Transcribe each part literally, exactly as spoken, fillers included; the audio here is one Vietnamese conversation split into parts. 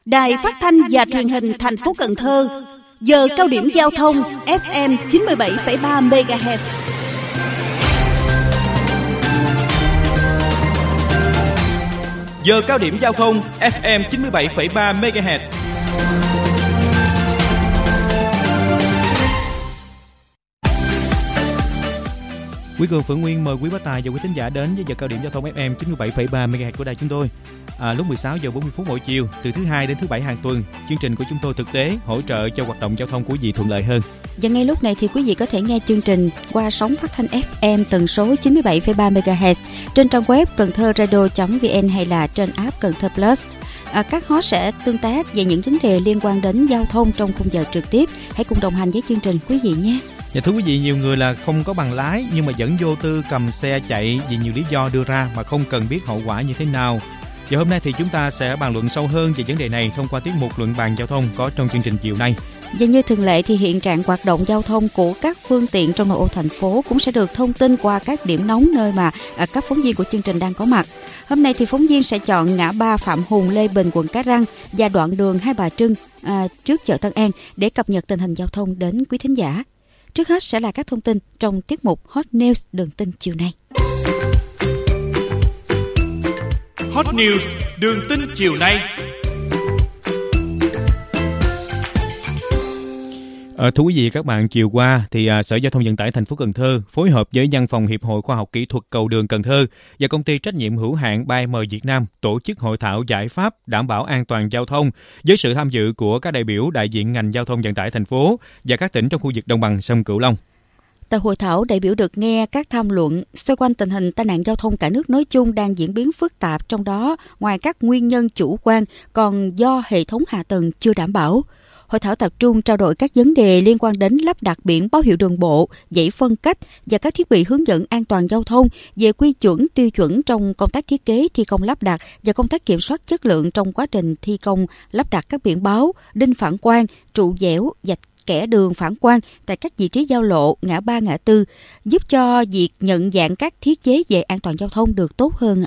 Đài Phát thanh và Truyền hình thành phố Cần Thơ, giờ cao điểm giao thông ép em chín mươi bảy phẩy ba mê ga héc. Giờ cao điểm giao thông ép em chín mươi bảy phẩy ba mê ga héc. Quý Cường, Phượng Nguyên mời quý bá tài và quý thính giả đến với giờ cao điểm giao thông ép em chín mươi bảy phẩy ba mê ga héc của đài chúng tôi. À, lúc mười sáu giờ bốn mươi phút mỗi chiều, từ thứ hai đến thứ bảy hàng tuần, chương trình của chúng tôi thực tế hỗ trợ cho hoạt động giao thông của quý vị thuận lợi hơn. Và ngay lúc này thì quý vị có thể nghe chương trình qua sóng phát thanh ép em tần số chín mươi bảy phẩy ba mê ga héc trên trang web cần thơ radio chấm vn hay là trên app Cần Thơ Plus. À, các host sẽ tương tác về những vấn đề liên quan đến giao thông trong khung giờ trực tiếp. Hãy cùng đồng hành với chương trình quý vị nhé. Dạ thưa quý vị, nhiều người là không có bằng lái nhưng mà vẫn vô tư cầm xe chạy vì nhiều lý do đưa ra mà không cần biết hậu quả như thế nào. Và hôm nay thì chúng ta sẽ bàn luận sâu hơn về vấn đề này thông qua tiết mục luận bàn giao thông có trong chương trình chiều nay. Và như thường lệ thì hiện trạng hoạt động giao thông của các phương tiện trong nội ô thành phố cũng sẽ được thông tin qua các điểm nóng nơi mà à, các phóng viên của chương trình đang có mặt. Hôm nay thì phóng viên sẽ chọn ngã ba Phạm Hùng, Lê Bình, quận Cái Răng và đoạn đường Hai Bà Trưng à, trước chợ Tân An để cập nhật tình hình giao thông đến quý thính giả. Trước hết sẽ là các thông tin trong tiết mục Hot News đường tin chiều nay. Hot News đường tin chiều nay. À, thưa quý vị các bạn, chiều qua thì à, Sở Giao thông Vận tải thành phố Cần Thơ phối hợp với Văn phòng Hiệp hội Khoa học Kỹ thuật Cầu đường Cần Thơ và công ty trách nhiệm hữu hạn ba em Việt Nam tổ chức hội thảo giải pháp đảm bảo an toàn giao thông với sự tham dự của các đại biểu đại diện ngành giao thông vận tải thành phố và các tỉnh trong khu vực đồng bằng sông Cửu Long. Tại hội thảo, đại biểu được nghe các tham luận xoay quanh tình hình tai nạn giao thông cả nước nói chung đang diễn biến phức tạp, trong đó ngoài các nguyên nhân chủ quan còn do hệ thống hạ tầng chưa đảm bảo. Hội thảo tập trung trao đổi các vấn đề liên quan đến lắp đặt biển báo hiệu đường bộ, dãy phân cách và các thiết bị hướng dẫn an toàn giao thông về quy chuẩn tiêu chuẩn trong công tác thiết kế, thi công lắp đặt và công tác kiểm soát chất lượng trong quá trình thi công lắp đặt các biển báo, đinh phản quang, trụ dẻo, vạch kẻ đường phản quang tại các vị trí giao lộ, ngã ba ngã tư, giúp cho việc nhận dạng các thiết chế về an toàn giao thông được tốt hơn.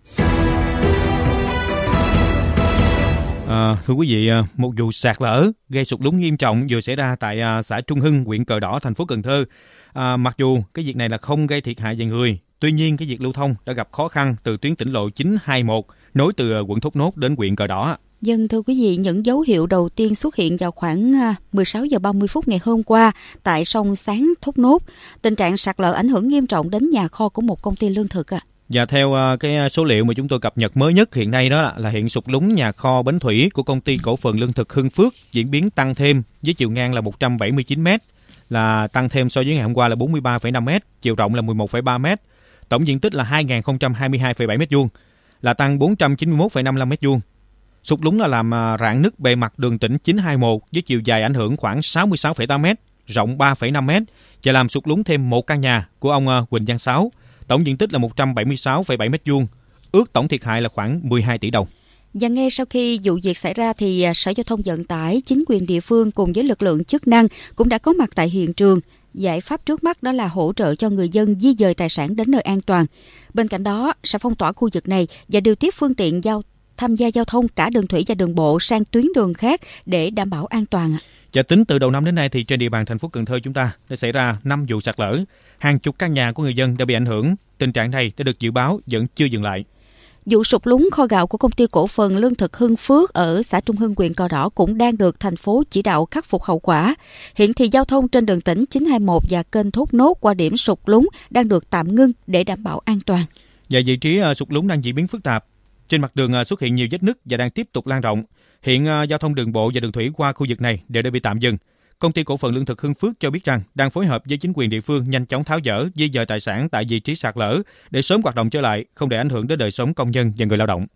À, thưa quý vị, một vụ sạt lở gây sụt lún nghiêm trọng vừa xảy ra tại xã Trung Hưng, huyện Cờ Đỏ, thành phố Cần Thơ. À, mặc dù cái việc này là không gây thiệt hại về người, tuy nhiên cái việc lưu thông đã gặp khó khăn từ tuyến tỉnh lộ chín hai mốt nối từ quận Thốt Nốt đến huyện Cờ Đỏ. Dân thưa quý vị, những dấu hiệu đầu tiên xuất hiện vào khoảng mười sáu giờ ba mươi phút ngày hôm qua tại sông Sáng Thốt Nốt. Tình trạng sạt lở ảnh hưởng nghiêm trọng đến nhà kho của một công ty lương thực ạ. À. Và theo cái số liệu mà chúng tôi cập nhật mới nhất hiện nay đó là, là hiện sụt lún nhà kho Bến Thủy của công ty cổ phần lương thực Hưng Phước diễn biến tăng thêm với chiều ngang là một trăm bảy mươi chín mét, là tăng thêm so với ngày hôm qua là bốn mươi ba phẩy năm mét, chiều rộng là mười một phẩy ba mét, tổng diện tích là hai nghìn không trăm hai mươi hai phẩy bảy mét vuông, là tăng bốn trăm chín mươi mốt phẩy năm mươi lăm mét vuông. Sụt lún là làm rạn nứt bề mặt đường tỉnh chín hai mốt với chiều dài ảnh hưởng khoảng sáu mươi sáu phẩy tám mét, rộng ba phẩy năm mét và làm sụt lún thêm một căn nhà của ông Huỳnh Văn Sáu. Tổng diện tích là một trăm bảy mươi sáu phẩy bảy mét vuông, ước tổng thiệt hại là khoảng mười hai tỷ đồng. Và ngay sau khi vụ việc xảy ra thì Sở Giao thông Vận tải, chính quyền địa phương cùng với lực lượng chức năng cũng đã có mặt tại hiện trường. Giải pháp trước mắt đó là hỗ trợ cho người dân di dời tài sản đến nơi an toàn. Bên cạnh đó, sẽ phong tỏa khu vực này và điều tiết phương tiện giao tham gia giao thông cả đường thủy và đường bộ sang tuyến đường khác để đảm bảo an toàn. Và tính từ đầu năm đến nay thì trên địa bàn thành phố Cần Thơ chúng ta đã xảy ra năm vụ sạt lở, hàng chục căn nhà của người dân đã bị ảnh hưởng. Tình trạng này đã được dự báo vẫn chưa dừng lại. Vụ sụt lún kho gạo của công ty cổ phần lương thực Hưng Phước ở xã Trung Hưng, huyện Cờ Đỏ cũng đang được thành phố chỉ đạo khắc phục hậu quả. Hiện thì giao thông trên đường tỉnh chín hai mốt và kênh Thốt Nốt qua điểm sụt lún đang được tạm ngưng để đảm bảo an toàn. Và vị trí sụt lún đang diễn biến phức tạp. Trên mặt đường xuất hiện nhiều vết nứt và đang tiếp tục lan rộng. Hiện giao thông đường bộ và đường thủy qua khu vực này đều đã bị tạm dừng. Công ty cổ phần lương thực Hưng Phước cho biết rằng đang phối hợp với chính quyền địa phương nhanh chóng tháo dỡ, di dời tài sản tại vị trí sạt lở để sớm hoạt động trở lại, không để ảnh hưởng đến đời sống công nhân và người lao động.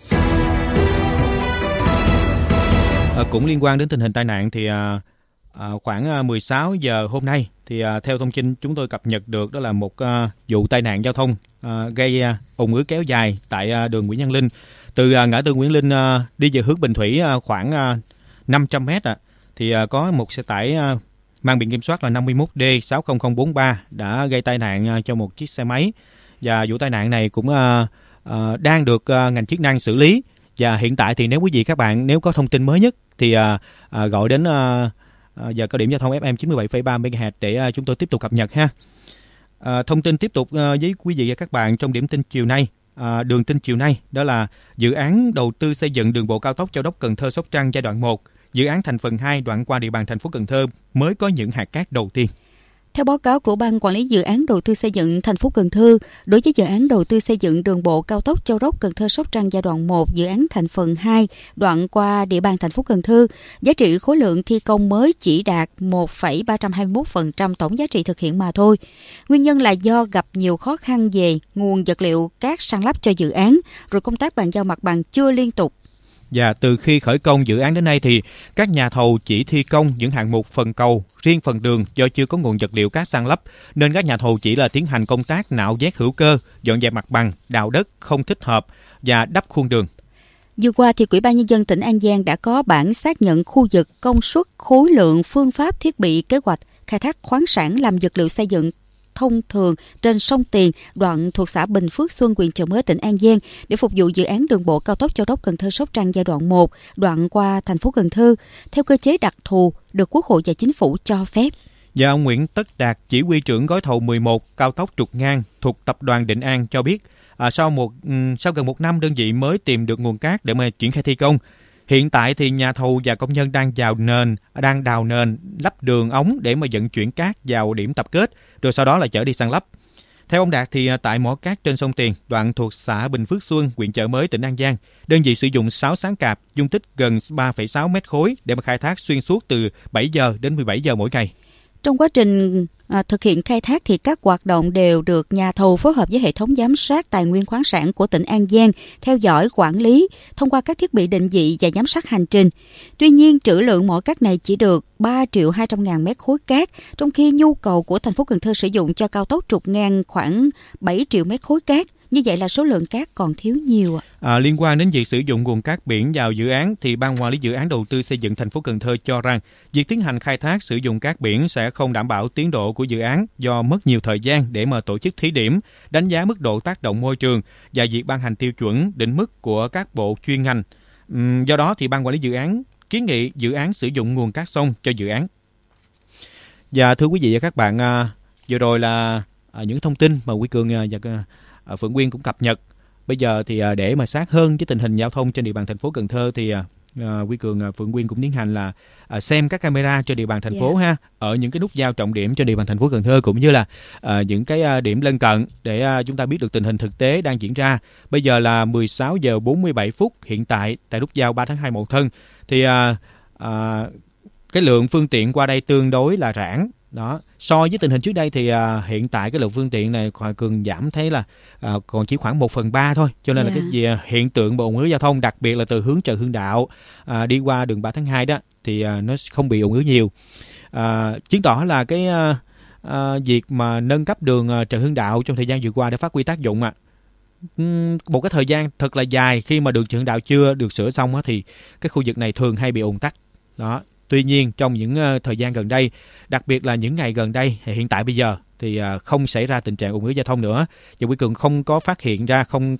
À, cũng liên quan đến tình hình tai nạn thì à, à, khoảng mười sáu giờ hôm nay thì à, theo thông tin chúng tôi cập nhật được đó là một à, vụ tai nạn giao thông à, gây à, ùn ứ kéo dài tại à, đường Nguyễn Văn Linh từ à, ngã tư Nguyễn Linh à, đi về hướng Bình Thủy à, khoảng à, năm trăm mét à. Thì uh, có một xe tải uh, mang biển kiểm soát là năm mươi mốt D sáu không không bốn ba đã gây tai nạn uh, cho một chiếc xe máy, và vụ tai nạn này cũng uh, uh, đang được uh, ngành chức năng xử lý Và hiện tại thì nếu quý vị các bạn nếu có thông tin mới nhất thì à, à, gọi đến à, à, giờ cao điểm giao thông ép em chín mươi bảy phẩy ba mê ga héc để à, chúng tôi tiếp tục cập nhật ha. À, thông tin tiếp tục à, với quý vị và các bạn trong điểm tin chiều nay. À, đường tin chiều nay đó là dự án đầu tư xây dựng đường bộ cao tốc Châu Đốc Cần Thơ Sóc Trăng giai đoạn một, dự án thành phần hai đoạn qua địa bàn thành phố Cần Thơ mới có những hạt cát đầu tiên. Theo báo cáo của Ban Quản lý Dự án Đầu tư xây dựng thành phố Cần Thơ, đối với dự án đầu tư xây dựng đường bộ cao tốc Châu Đốc Cần Thơ Sóc Trăng giai đoạn một, dự án thành phần hai, đoạn qua địa bàn thành phố Cần Thơ, giá trị khối lượng thi công mới chỉ đạt một phẩy ba trăm hai mươi mốt phần trăm tổng giá trị thực hiện mà thôi. Nguyên nhân là do gặp nhiều khó khăn về nguồn vật liệu cát san lấp cho dự án, rồi công tác bàn giao mặt bằng chưa liên tục. Và từ khi khởi công dự án đến nay thì các nhà thầu chỉ thi công những hạng mục phần cầu, riêng phần đường do chưa có nguồn vật liệu cát san lấp nên các nhà thầu chỉ là tiến hành công tác nạo vét hữu cơ, dọn dẹp mặt bằng, đào đất không thích hợp và đắp khuôn đường. Vừa qua thì Ủy ban Nhân dân tỉnh An Giang đã có bản xác nhận khu vực, công suất, khối lượng, phương pháp, thiết bị, kế hoạch khai thác khoáng sản làm vật liệu xây dựng thông thường trên sông Tiền, đoạn thuộc xã Bình Phước Xuân, huyện Chợ Mới, tỉnh An Giang để phục vụ dự án đường bộ cao tốc Châu Đốc Cần Thơ Sóc Trăng giai đoạn một, đoạn qua thành phố Cần Thơ theo cơ chế đặc thù được Quốc hội và Chính phủ cho phép. Và ông Nguyễn Tất Đạt, chỉ huy trưởng gói thầu mười một cao tốc trục ngang thuộc tập đoàn Định An cho biết, à, sau một sau gần một năm đơn vị mới tìm được nguồn cát để mà triển khai thi công. Hiện tại thì nhà thầu và công nhân đang đào nền, đang đào nền, lắp đường ống để mà vận chuyển cát vào điểm tập kết, rồi sau đó là chở đi san lấp. Theo ông Đạt thì tại mỏ cát trên sông Tiền, đoạn thuộc xã Bình Phước Xuân, huyện Chợ Mới, tỉnh An Giang, đơn vị sử dụng sáu sáng cạp dung tích gần ba phẩy sáu mét khối để mà khai thác xuyên suốt từ bảy giờ đến mười bảy giờ mỗi ngày. Trong quá trình à, thực hiện khai thác thì các hoạt động đều được nhà thầu phối hợp với hệ thống giám sát tài nguyên khoáng sản của tỉnh An Giang theo dõi, quản lý thông qua các thiết bị định vị và giám sát hành trình. Tuy nhiên, trữ lượng mỏ cát này chỉ được ba triệu hai trăm ngàn mét khối cát, trong khi nhu cầu của thành phố Cần Thơ sử dụng cho cao tốc trục ngang khoảng bảy triệu mét khối cát. Như vậy là số lượng cát còn thiếu nhiều. À, liên quan đến việc sử dụng nguồn cát biển vào dự án thì Ban Quản lý Dự án Đầu tư xây dựng thành phố Cần Thơ cho rằng việc tiến hành khai thác sử dụng cát biển sẽ không đảm bảo tiến độ của dự án do mất nhiều thời gian để mà tổ chức thí điểm, đánh giá mức độ tác động môi trường và việc ban hành tiêu chuẩn định mức của các bộ chuyên ngành. Uhm, do đó thì Ban Quản lý Dự án kiến nghị dự án sử dụng nguồn cát sông cho dự án. Và thưa quý vị và các bạn, à, vừa rồi là à, những thông tin mà Quý Cường à, và à, Phượng Quyên cũng cập nhật. Bây giờ thì à, để mà sát hơn với tình hình giao thông trên địa bàn thành phố Cần Thơ thì à, à, Quý Cường, à, Phượng Quyên cũng tiến hành là à, xem các camera trên địa bàn thành phố yeah. ha, ở những cái nút giao trọng điểm trên địa bàn thành phố Cần Thơ cũng như là à, những cái à, điểm lân cận để à, chúng ta biết được tình hình thực tế đang diễn ra. Bây giờ là mười sáu giờ bốn mươi bảy phút hiện tại tại nút giao ba tháng hai Mậu Thân thì à, à, cái lượng phương tiện qua đây tương đối là rãng. Đó, so với tình hình trước đây thì à, hiện tại cái lượng phương tiện này Hoàng Cường giảm thấy là à, còn chỉ khoảng một phần ba thôi, cho nên yeah. là cái gì, hiện tượng ùn ứ giao thông đặc biệt là từ hướng Trần Hưng Đạo à, đi qua đường ba tháng hai đó thì à, nó không bị ùn ứ nhiều, à, chứng tỏ là cái à, à, việc mà nâng cấp đường à, Trần Hưng Đạo trong thời gian vừa qua đã phát huy tác dụng ạ. À. Một cái thời gian thật là dài khi mà đường Trần Hưng Đạo chưa được sửa xong á, thì cái khu vực này thường hay bị ùn tắc đó. Tuy nhiên trong những uh, thời gian gần đây, đặc biệt là những ngày gần đây, hiện tại bây giờ thì uh, không xảy ra tình trạng ùn ứ giao thông nữa. Và Quý Cường không có phát hiện ra, không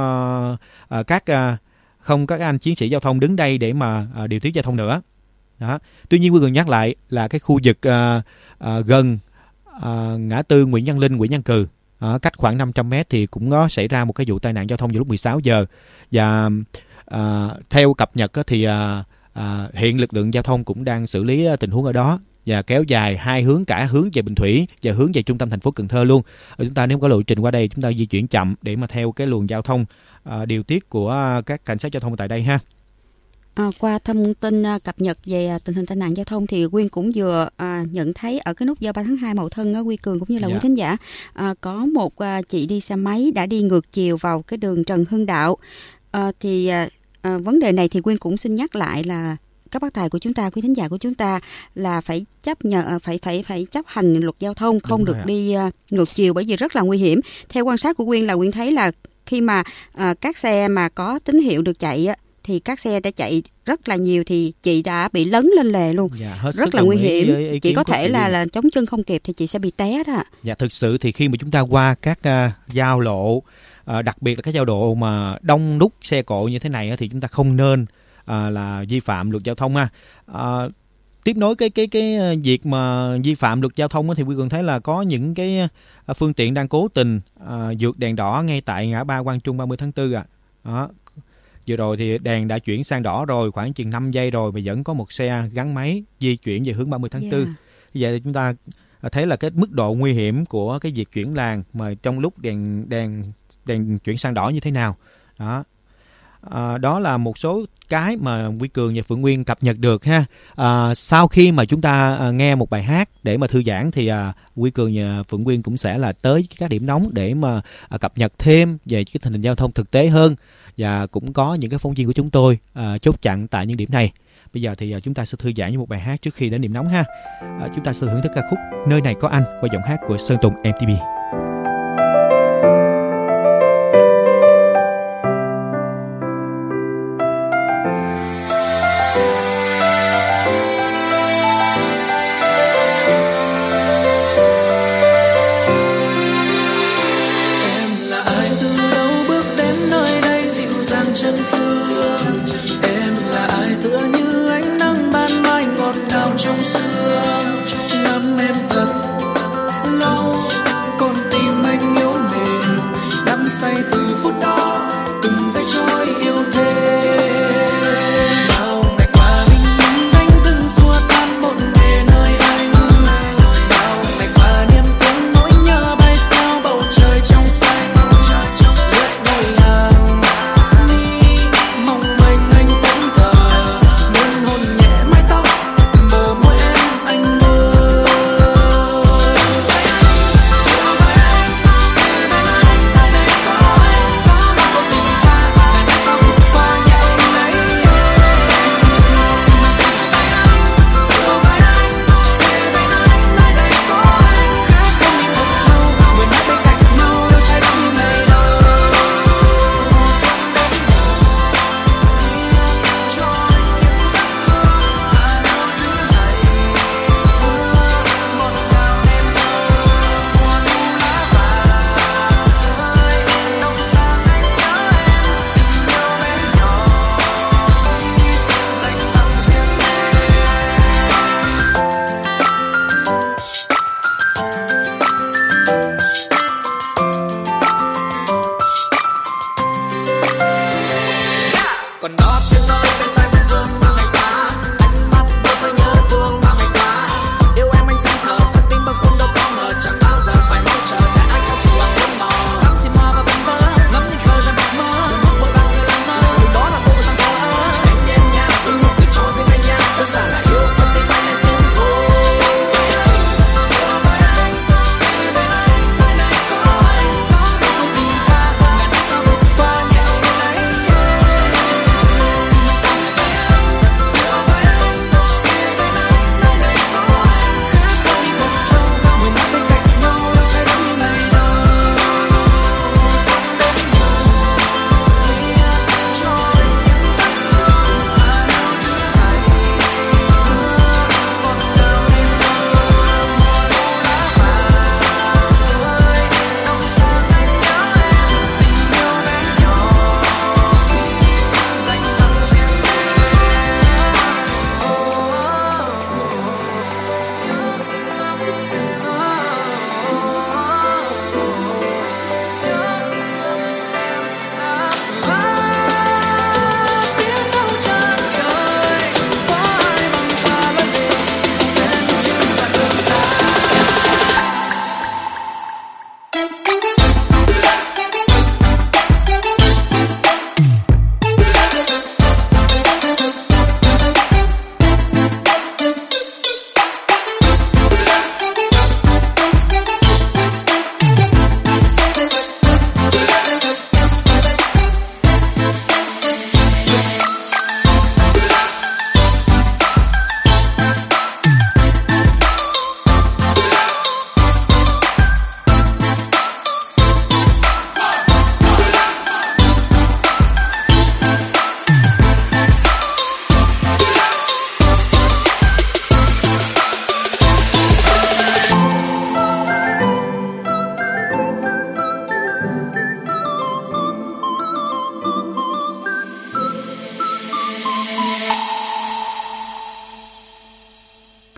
có uh, các uh, không các anh chiến sĩ giao thông đứng đây để mà uh, điều tiết giao thông nữa. Đó. Tuy nhiên Quý Cường nhắc lại là cái khu vực uh, uh, gần uh, ngã tư Nguyễn Văn Linh, Nguyễn Văn Cừ, uh, cách khoảng năm trăm mét thì cũng có xảy ra một cái vụ tai nạn giao thông vào lúc mười sáu giờ. Và uh, theo cập nhật uh, thì uh, À, hiện lực lượng giao thông cũng đang xử lý tình huống ở đó và kéo dài hai hướng, cả hướng về Bình Thủy và hướng về trung tâm thành phố Cần Thơ luôn. Ở chúng ta nếu có lộ trình qua đây chúng ta di chuyển chậm để mà theo cái luồng giao thông à, điều tiết của các cảnh sát giao thông tại đây ha. À, qua thông tin à, cập nhật về tình hình tai nạn giao thông thì Quyên cũng vừa à, nhận thấy ở cái nút giao ba tháng hai Mậu Thân, Quy Cường cũng như là dạ. quý thính giả à, có một à, chị đi xe máy đã đi ngược chiều vào cái đường Trần Hưng Đạo. À, thì à, À, vấn đề này thì Quyên cũng xin nhắc lại là các bác tài của chúng ta, quý thính giả của chúng ta là phải chấp nhận, phải phải phải chấp hành luật giao thông, không được đi uh, ngược chiều bởi vì rất là nguy hiểm. Theo quan sát của Quyên là Quyên thấy là khi mà uh, các xe mà có tín hiệu được chạy á, thì các xe đã chạy rất là nhiều thì chị đã bị lấn lên lề luôn, dạ, rất là nguy hiểm. Chị có thể là là chống chân không kịp thì chị sẽ bị té đó. Dạ, thực sự thì khi mà chúng ta qua các uh, giao lộ À, đặc biệt là cái giao độ mà đông đúc xe cộ như thế này thì chúng ta không nên à, là vi phạm luật giao thông ha. À, tiếp nối cái cái cái việc mà vi phạm luật giao thông thì Huy Cường thấy là có những cái phương tiện đang cố tình à, vượt đèn đỏ ngay tại ngã ba Quang Trung ba mươi tháng tư à. Đó. Vừa rồi thì đèn đã chuyển sang đỏ rồi, khoảng chừng năm giây rồi mà vẫn có một xe gắn máy di chuyển về hướng ba mươi tháng tư. Yeah. Vậy thì chúng ta thấy là cái mức độ nguy hiểm của cái việc chuyển làn mà trong lúc đèn đèn đèn chuyển sang đỏ như thế nào. Đó. À, đó là một số cái mà Huy Cường và Phượng Nguyên cập nhật được ha. À, sau khi mà chúng ta à, nghe một bài hát để mà thư giãn thì à, Huy Cường và Phượng Nguyên cũng sẽ là tới các điểm nóng để mà à, cập nhật thêm về cái tình hình giao thông thực tế hơn, và cũng có những cái phóng viên của chúng tôi à, chốt chặn tại những điểm này. Bây giờ thì à, chúng ta sẽ thư giãn với một bài hát trước khi đến điểm nóng ha. À, chúng ta sẽ thưởng thức ca khúc Nơi Này Có Anh qua giọng hát của Sơn Tùng em tê pê.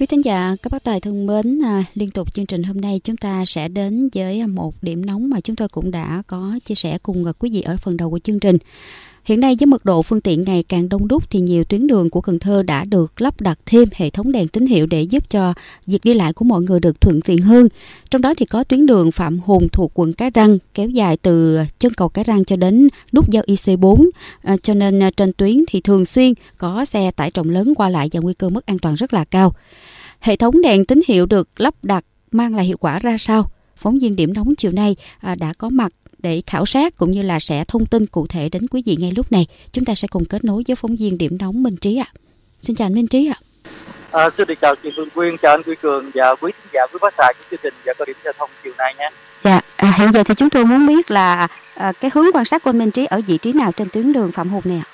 Quý thính giả, các bác tài thân mến, à, liên tục chương trình hôm nay chúng ta sẽ đến với một điểm nóng mà chúng tôi cũng đã có chia sẻ cùng quý vị ở phần đầu của chương trình. Hiện nay với mật độ phương tiện ngày càng đông đúc thì nhiều tuyến đường của Cần Thơ đã được lắp đặt thêm hệ thống đèn tín hiệu để giúp cho việc đi lại của mọi người được thuận tiện hơn. Trong đó thì có tuyến đường Phạm Hùng thuộc quận Cái Răng kéo dài từ chân cầu Cái Răng cho đến nút giao I C bốn. À, cho nên trên tuyến thì thường xuyên có xe tải trọng lớn qua lại và nguy cơ mất an toàn rất là cao. Hệ thống đèn tín hiệu được lắp đặt mang lại hiệu quả ra sao? Phóng viên điểm nóng chiều nay à, đã có mặt để khảo sát cũng như là sẽ thông tin cụ thể đến quý vị ngay lúc này. Chúng ta sẽ cùng kết nối với phóng viên điểm nóng Minh Trí ạ. À. Xin chào anh Minh Trí ạ. À. À, xin được chào chị Phương Quyên, chào anh Quy Cường và quý khán giả, quý bác tài của chương trình và cao điểm giao thông chiều nay nhé. Dạ, à, hiện giờ thì chúng tôi muốn biết là à, cái hướng quan sát của anh Minh Trí ở vị trí nào trên tuyến đường Phạm Hùng này ạ?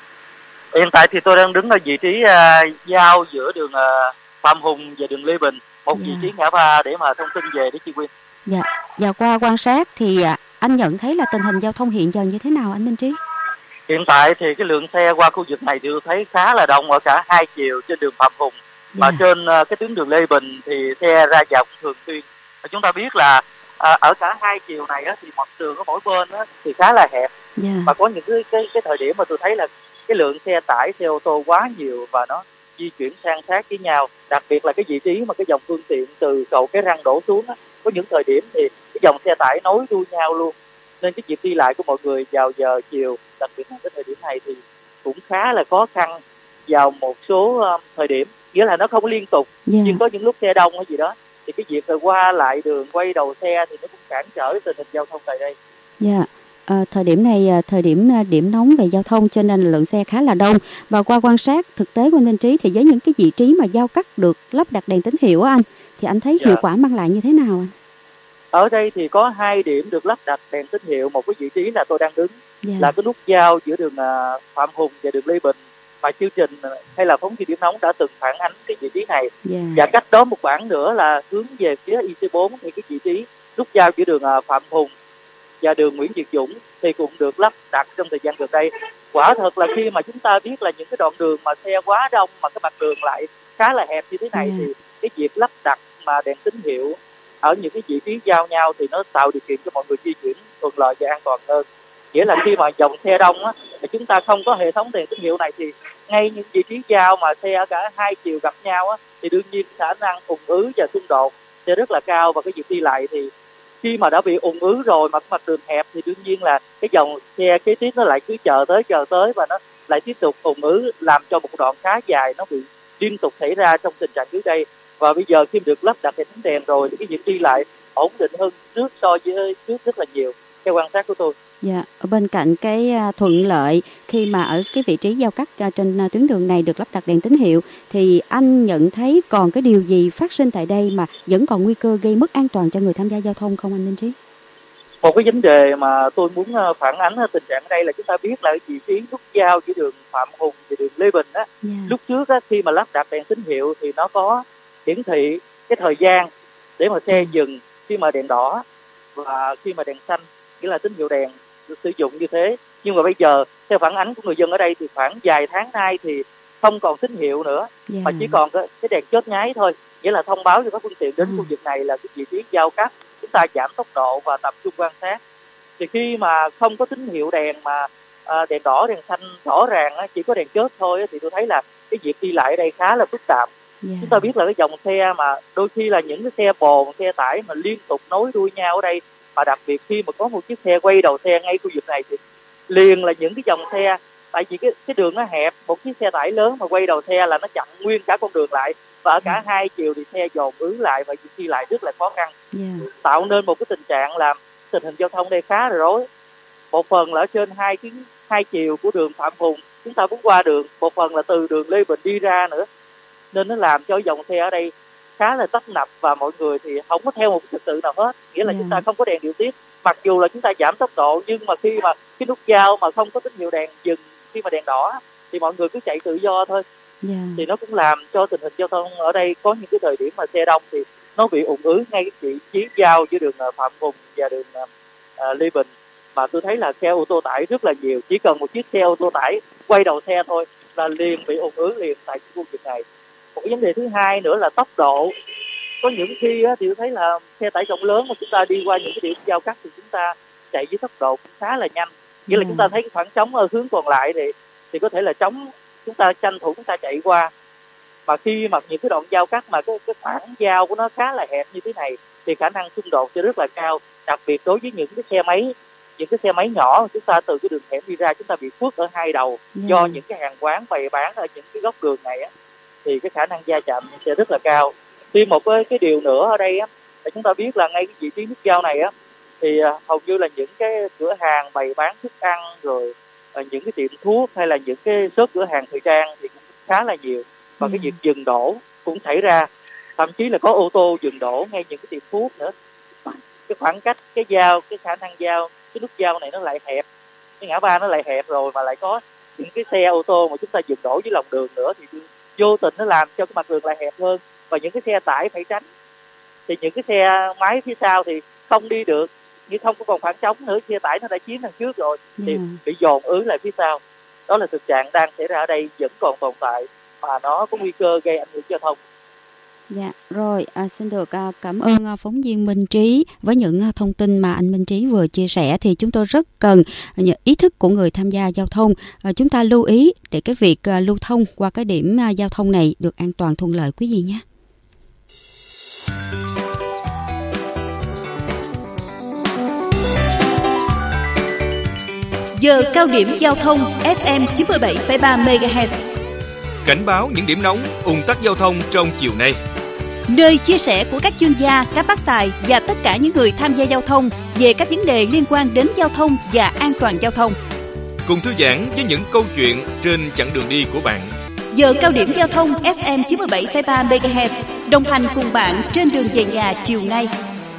Hiện tại thì tôi đang đứng ở vị trí uh, giao giữa đường uh, Phạm Hùng và đường Lê Bình, một dạ. vị trí ngã ba để mà thông tin về để chị Quyên. Dạ, và qua quan sát thì à, anh nhận thấy là tình hình giao thông hiện giờ như thế nào anh Minh Trí? Hiện tại thì cái lượng xe qua khu vực này thì tôi thấy khá là đông ở cả hai chiều trên đường Phạm Hùng. Dạ. Mà trên uh, cái tuyến đường Lê Bình thì xe ra vào cũng thường xuyên. Và chúng ta biết là uh, ở cả hai chiều này á, thì mặt đường ở mỗi bên á, thì khá là hẹp. Dạ. Và có những cái, cái cái thời điểm mà tôi thấy là cái lượng xe tải, xe ô tô quá nhiều và nó di chuyển san sát với nhau. Đặc biệt là cái vị trí mà cái dòng phương tiện từ cầu Cái Răng đổ xuống á, có những thời điểm thì cái dòng xe tải nối đuôi nhau luôn, nên cái việc đi lại của mọi người vào giờ chiều, đặc biệt là cái thời điểm này thì cũng khá là khó khăn vào một số um, thời điểm, nghĩa là nó không liên tục, yeah. nhưng có những lúc xe đông hay gì đó thì cái việc qua lại đường, quay đầu xe thì nó cũng cản trở tình hình giao thông tại đây. Dạ. Yeah. À, thời điểm này thời điểm điểm nóng về giao thông cho nên lượng xe khá là đông, và qua quan sát thực tế của anh Minh Trí thì với những cái vị trí mà giao cắt được lắp đặt đèn tín hiệu á anh, thì anh thấy dạ. hiệu quả mang lại như thế nào anh? Ở đây thì có hai điểm được lắp đặt đèn tín hiệu, một cái vị trí là tôi đang đứng dạ. là cái nút giao giữa đường Phạm Hùng và đường Lê Bình, mà chương trình hay là phóng viên điểm nóng đã từng phản ánh cái vị trí này. Yeah. Và cách đó một khoảng nữa là hướng về phía I C bốn thì cái vị trí nút giao giữa đường Phạm Hùng và đường Nguyễn Việt Dũng thì cũng được lắp đặt trong thời gian gần đây. Quả thật là khi mà chúng ta biết là những cái đoạn đường mà xe quá đông mà cái mặt đường lại khá là hẹp như thế này, yeah. thì cái việc lắp đặt mà đèn tín hiệu ở những cái vị trí giao nhau thì nó tạo điều kiện cho mọi người di chuyển thuận lợi và an toàn hơn. Nghĩa là khi mà dòng xe đông á, thì chúng ta không có hệ thống đèn tín hiệu này thì ngay những vị trí giao mà xe ở cả hai chiều gặp nhau á, thì đương nhiên khả năng ùn ứ và xung đột sẽ rất là cao, và cái việc đi lại thì khi mà đã bị ùn ứ rồi mà mặt đường hẹp thì đương nhiên là cái dòng xe kế tiếp nó lại cứ chờ tới chờ tới và nó lại tiếp tục ùn ứ, làm cho một đoạn khá dài nó bị liên tục xảy ra trong tình trạng trước đây. Và bây giờ khi được lắp đặt hệ thống đèn rồi thì cái việc đi lại ổn định hơn trước so với trước rất là nhiều, theo quan sát của tôi. Dạ, ở bên cạnh cái thuận lợi khi mà ở cái vị trí giao cắt trên tuyến đường này được lắp đặt đèn tín hiệu, thì anh nhận thấy còn cái điều gì phát sinh tại đây mà vẫn còn nguy cơ gây mất an toàn cho người tham gia giao thông không anh Minh Trí? Một cái vấn đề mà tôi muốn phản ánh tình trạng ở đây là chúng ta biết là vị trí nút giao giữa đường Phạm Hùng và đường Lê Bình á, yeah. lúc trước á, khi mà lắp đặt đèn tín hiệu thì nó có hiển thị cái thời gian để mà xe dừng khi mà đèn đỏ và khi mà đèn xanh, nghĩa là tín hiệu đèn được sử dụng như thế. Nhưng mà bây giờ theo phản ánh của người dân ở đây thì khoảng vài tháng nay thì không còn tín hiệu nữa, yeah. mà chỉ còn cái, cái đèn chớp nháy thôi, nghĩa là thông báo cho các phương tiện đến khu vực này là cái vị trí giao cắt, chúng ta giảm tốc độ và tập trung quan sát. Thì khi mà không có tín hiệu đèn mà à, đèn đỏ, đèn xanh rõ ràng á, chỉ có đèn chớp thôi á, thì tôi thấy là cái việc đi lại ở đây khá là phức tạp. Yeah. Chúng ta biết là cái dòng xe mà đôi khi là những cái xe bồn, xe tải mà liên tục nối đuôi nhau ở đây, mà đặc biệt khi mà có một chiếc xe quay đầu xe ngay khu vực này thì liền là những cái dòng xe, tại vì cái cái đường nó hẹp, một chiếc xe tải lớn mà quay đầu xe là nó chặn nguyên cả con đường lại, và ở cả yeah. hai chiều thì xe dồn ứ lại và đi lại rất là khó khăn, yeah. tạo nên một cái tình trạng làm tình hình giao thông đây khá là rối. Một phần là ở trên hai cái hai chiều của đường Phạm Hùng chúng ta muốn qua đường, một phần là từ đường Lê Bình đi ra nữa, nên nó làm cho dòng xe ở đây khá là tấp nập và mọi người thì không có theo một trật tự nào hết, nghĩa là yeah. chúng ta không có đèn điều tiết, mặc dù là chúng ta giảm tốc độ, nhưng mà khi mà cái nút giao mà không có tín hiệu đèn dừng khi mà đèn đỏ thì mọi người cứ chạy tự do thôi, yeah. thì nó cũng làm cho tình hình giao thông ở đây có những cái thời điểm mà xe đông thì nó bị ùn ứ ngay cái vị trí giao giữa đường Phạm Hùng và đường uh, Lê Bình. Mà tôi thấy là xe ô tô tải rất là nhiều, chỉ cần một chiếc xe ô tô tải quay đầu xe thôi là liền bị ùn ứ liền tại khu vực này. Một cái vấn đề thứ hai nữa là tốc độ. Có những khi á, thì tôi thấy là xe tải trọng lớn mà chúng ta đi qua những cái điểm giao cắt thì chúng ta chạy với tốc độ cũng khá là nhanh. Nghĩa là chúng ta thấy cái khoảng trống ở hướng còn lại thì thì có thể là trống, chúng ta tranh thủ chúng ta chạy qua. Mà khi mà những cái đoạn giao cắt mà cái cái khoảng giao của nó khá là hẹp như thế này thì khả năng xung đột sẽ rất là cao, đặc biệt đối với những cái xe máy những cái xe máy nhỏ chúng ta từ cái đường hẻm đi ra chúng ta bị khuất ở hai đầu yeah. do những cái hàng quán bày bán ở những cái góc đường này á, thì cái khả năng va chạm sẽ rất là cao. Thêm một cái, cái điều nữa ở đây á, là chúng ta biết là ngay cái vị trí nút giao này á thì uh, hầu như là những cái cửa hàng bày bán thức ăn rồi uh, những cái tiệm thuốc hay là những cái shop cửa hàng thời trang thì cũng khá là nhiều, và ừ. cái việc dừng đổ cũng xảy ra, thậm chí là có ô tô dừng đổ ngay những cái tiệm thuốc nữa. Cái khoảng cách cái giao, cái khả năng giao, cái nút giao này nó lại hẹp, cái ngã ba nó lại hẹp rồi mà lại có những cái xe ô tô mà chúng ta dừng đổ dưới lòng đường nữa thì vô tình nó làm cho cái mặt đường lại hẹp hơn, và những cái xe tải phải tránh. Thì những cái xe máy phía sau thì không đi được, như không có còn khoảng trống nữa, xe tải nó đã chiếm đằng trước rồi thì yeah. bị dồn ứ lại phía sau. Đó là thực trạng đang xảy ra ở đây, vẫn còn tồn tại và nó có nguy cơ gây ảnh hưởng giao thông. Dạ, rồi, à, xin được à, cảm ơn à, phóng viên Minh Trí với những à, thông tin mà anh Minh Trí vừa chia sẻ. Thì chúng tôi rất cần à, ý thức của người tham gia giao thông. À, chúng ta lưu ý để cái việc à, lưu thông qua cái điểm à, giao thông này được an toàn thuận lợi quý vị nhé. Giờ cao điểm giao thông ép em chín mươi bảy phẩy ba mê ga héc. Cảnh báo những điểm nóng ùn tắc giao thông trong chiều nay. Nơi chia sẻ của các chuyên gia, các bác tài và tất cả những người tham gia giao thông về các vấn đề liên quan đến giao thông và an toàn giao thông. Cùng thư giãn với những câu chuyện trên chặng đường đi của bạn. Giờ cao điểm giao thông ép em chín mươi bảy phẩy ba mê ga héc đồng hành cùng bạn trên đường về nhà chiều nay.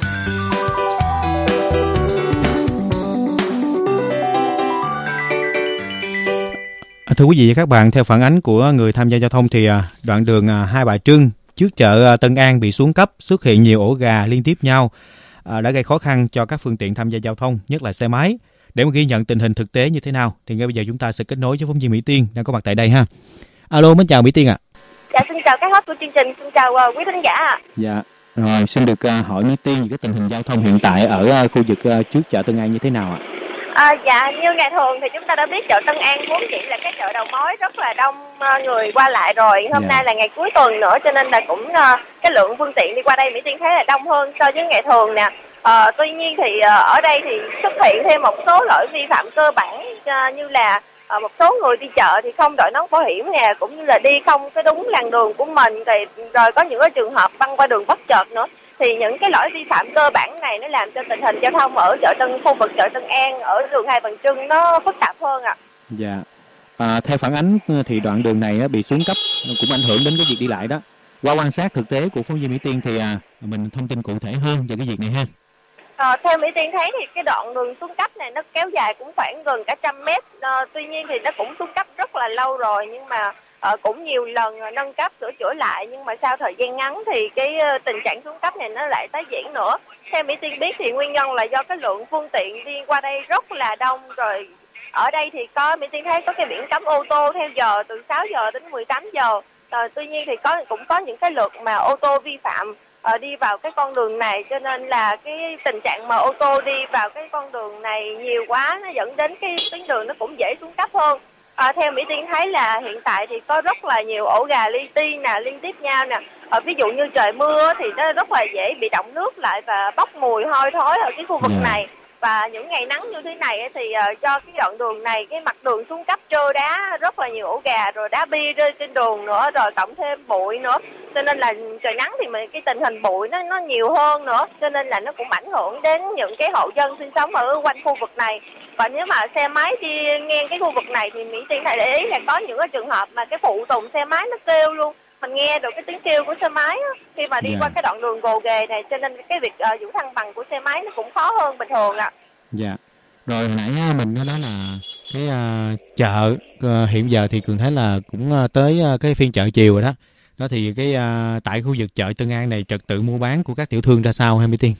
Thưa quý vị và các bạn, theo phản ánh của người tham gia giao thông thì đoạn đường Hai Bà Trưng trước chợ Tân An bị xuống cấp, xuất hiện nhiều ổ gà liên tiếp nhau, đã gây khó khăn cho các phương tiện tham gia giao thông, nhất là xe máy. Để mà ghi nhận tình hình thực tế như thế nào thì ngay bây giờ chúng ta sẽ kết nối với phóng viên Mỹ Tiên đang có mặt tại đây ha. Alo, mến chào Mỹ Tiên ạ. À. Dạ, xin chào các host của chương trình, xin chào uh, quý thính giả ạ. À. Dạ, rồi xin được uh, hỏi Mỹ Tiên về cái tình hình giao thông hiện tại ở uh, khu vực uh, trước chợ Tân An như thế nào ạ? À? À, dạ, như ngày thường thì chúng ta đã biết chợ Tân An vốn dĩ là cái chợ đầu mối rất là đông uh, người qua lại rồi. Hôm yeah. nay là ngày cuối tuần nữa cho nên là cũng uh, cái lượng phương tiện đi qua đây Mỹ Tiên thấy là đông hơn so với ngày thường nè. Uh, tuy nhiên thì uh, ở đây thì xuất hiện thêm một số lỗi vi phạm cơ bản uh, như là uh, một số người đi chợ thì không đội nón bảo hiểm nè, cũng như là đi không cái đúng làn đường của mình, thì rồi có những cái trường hợp băng qua đường bất chợt nữa. Thì những cái lỗi vi phạm cơ bản này nó làm cho tình hình giao thông ở chợ Tân khu vực chợ Tân An ở đường Hai Bà Trưng nó phức tạp hơn ạ. À. Dạ. À, theo phản ánh thì đoạn đường này bị xuống cấp cũng ảnh hưởng đến cái việc đi lại đó. Qua quan sát thực tế của phóng viên Mỹ Tiên thì à, mình thông tin cụ thể hơn về cái việc này ha. À, theo Mỹ Tiên thấy thì cái đoạn đường xuống cấp này nó kéo dài cũng khoảng gần cả trăm mét. À, tuy nhiên thì nó cũng xuống cấp rất là lâu rồi, nhưng mà Ờ, cũng nhiều lần nâng cấp sửa chữa lại, nhưng mà sau thời gian ngắn thì cái uh, tình trạng xuống cấp này nó lại tái diễn nữa. Theo Mỹ Tiên biết thì nguyên nhân là do cái lượng phương tiện đi qua đây rất là đông rồi. Ở đây thì có Mỹ Tiên thấy có cái biển cấm ô tô theo giờ từ sáu giờ đến mười tám giờ. Ờ, tuy nhiên thì có cũng có những cái lượt mà ô tô vi phạm uh, đi vào cái con đường này, cho nên là cái tình trạng mà ô tô đi vào cái con đường này nhiều quá, nó dẫn đến cái tuyến đường nó cũng dễ xuống cấp hơn. À, theo Mỹ Tiên thấy là hiện tại thì có rất là nhiều ổ gà li ti nè, liên tiếp nhau nè. À, ví dụ như trời mưa thì nó rất là dễ bị đọng nước lại và bốc mùi hôi thối ở cái khu vực này. Và những ngày nắng như thế này thì uh, do cái đoạn đường này, cái mặt đường xuống cấp trơ đá, rất là nhiều ổ gà, rồi đá bi rơi trên đường nữa, rồi cộng thêm bụi nữa. Cho nên là trời nắng thì mình, cái tình hình bụi nó nó nhiều hơn nữa, cho nên là nó cũng ảnh hưởng đến những cái hộ dân sinh sống ở quanh khu vực này. Và nếu mà xe máy đi ngang cái khu vực này thì Mỹ Tiên phải để ý là có những cái trường hợp mà cái phụ tùng xe máy nó kêu luôn. Mình nghe được cái tiếng kêu của xe máy á, khi mà đi yeah. qua cái đoạn đường gồ ghề này, cho nên cái việc uh, giữ thăng bằng của xe máy nó cũng khó hơn bình thường ạ. À. Dạ. Rồi hồi nãy mình nói đó là cái uh, chợ uh, hiện giờ thì Cường thấy là cũng uh, tới uh, cái phiên chợ chiều rồi đó. Đó thì cái uh, tại khu vực chợ Tân An này trật tự mua bán của các tiểu thương ra sao ha Mỹ Tiên?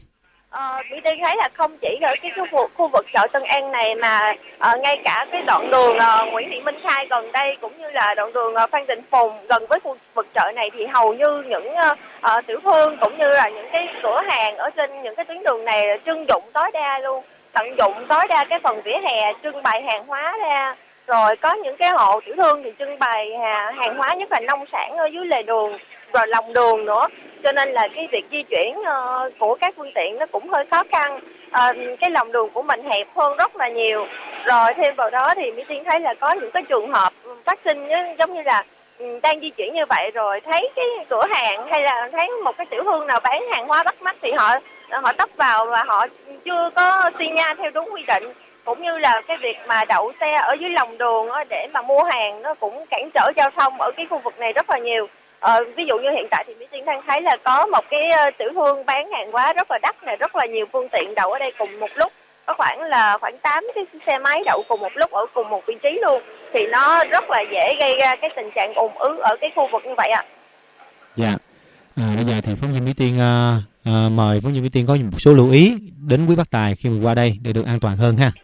Ờ, Mỹ Tiên thấy là không chỉ ở cái khu vực, khu vực chợ Tân An này mà uh, ngay cả cái đoạn đường uh, Nguyễn Thị Minh Khai gần đây cũng như là đoạn đường uh, Phan Đình Phùng gần với khu vực chợ này thì hầu như những uh, uh, tiểu thương cũng như là những cái cửa hàng ở trên những cái tuyến đường này trưng dụng tối đa luôn, tận dụng tối đa cái phần vỉa hè trưng bày hàng hóa ra. Rồi có những cái hộ tiểu thương thì trưng bày hàng hóa nhất là nông sản ở dưới lề đường rồi lòng đường nữa, cho nên là cái việc di chuyển uh, của các phương tiện nó cũng hơi khó khăn. Uh, cái lòng đường của mình hẹp hơn rất là nhiều. Rồi thêm vào đó thì Mỹ Tiên thấy là có những cái trường hợp phát sinh giống như là um, đang di chuyển như vậy rồi thấy cái cửa hàng hay là thấy một cái tiểu thương nào bán hàng hóa bắt mắt thì họ họ tấp vào và họ chưa có xi nhan theo đúng quy định, cũng như là cái việc mà đậu xe ở dưới lòng đường để mà mua hàng nó cũng cản trở giao thông ở cái khu vực này rất là nhiều. Ờ, ví dụ như hiện tại thì Mỹ Tiên đang thấy là có một cái uh, tiểu thương bán hàng hóa rất là đắt này, rất là nhiều phương tiện đậu ở đây cùng một lúc, có khoảng là khoảng tám cái xe máy đậu cùng một lúc ở cùng một vị trí luôn, thì nó rất là dễ gây ra cái tình trạng ùn ứ ở cái khu vực như vậy ạ. Dạ. À, bây giờ thì phóng viên Mỹ Tiên uh, uh, mời phóng viên Mỹ Tiên có một số lưu ý đến quý bác tài khi mà qua đây để được an toàn hơn ha.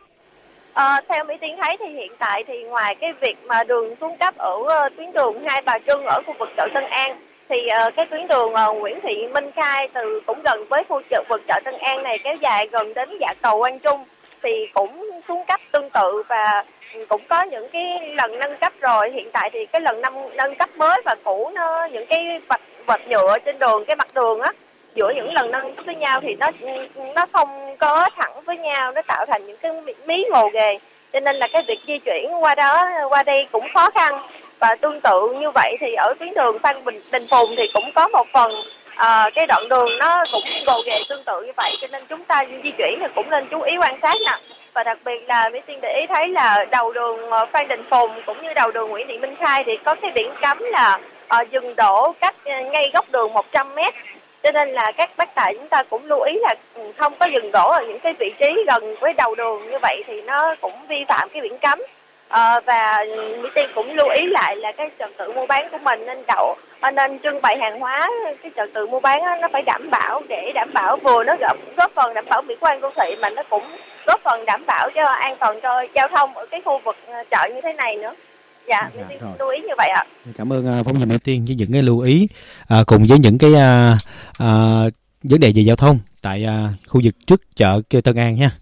À, theo Mỹ Tiên thấy thì hiện tại thì ngoài cái việc mà đường xuống cấp ở uh, tuyến đường Hai Bà Trưng ở khu vực chợ Tân An thì uh, cái tuyến đường uh, Nguyễn Thị Minh Khai từ cũng gần với khu chợ vực chợ Tân An này kéo dài gần đến dạ cầu Quang Trung thì cũng xuống cấp tương tự và cũng có những cái lần nâng cấp rồi. Hiện tại thì cái lần nâng, nâng cấp mới và cũ nó những cái vạch vạch nhựa trên đường, cái mặt đường á, giữa những lần nâng cấp với nhau thì nó nó không có thẳng với nhau, nó tạo thành những cái mí gồ ghề, cho nên là cái việc di chuyển qua đó qua đây cũng khó khăn. Và tương tự như vậy thì ở tuyến đường Phan Đình Phùng thì cũng có một phần à, cái đoạn đường nó cũng gồ ghề tương tự như vậy, cho nên chúng ta di chuyển thì cũng nên chú ý quan sát nè. Và đặc biệt là Mỹ Tiên để ý thấy là đầu đường Phan Đình Phùng cũng như đầu đường Nguyễn Thị Minh Khai thì có cái biển cấm là à, dừng đỗ cách ngay góc đường một trăm mét. Cho nên là các bác tài chúng ta cũng lưu ý là không có dừng đỗ ở những cái vị trí gần với đầu đường như vậy thì nó cũng vi phạm cái biển cấm. À, và Mỹ Tiên cũng lưu ý lại là cái trật tự mua bán của mình nên đậu nên trưng bày hàng hóa, cái trật tự mua bán đó, nó phải đảm bảo để đảm bảo vừa nó góp, góp phần đảm bảo mỹ quan đô thị mà nó cũng góp phần đảm bảo cho an toàn cho giao thông ở cái khu vực chợ như thế này nữa. Dạ, Mỹ Tiên lưu ý như vậy ạ. Cảm ơn phóng viên Mỹ Tiên với những cái lưu ý à, cùng với những cái à, à, vấn đề về giao thông tại à, khu vực trước chợ Tân An nha.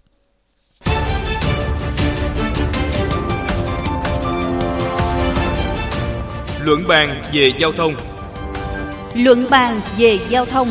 Luận bàn về giao thông. Luận bàn về giao thông.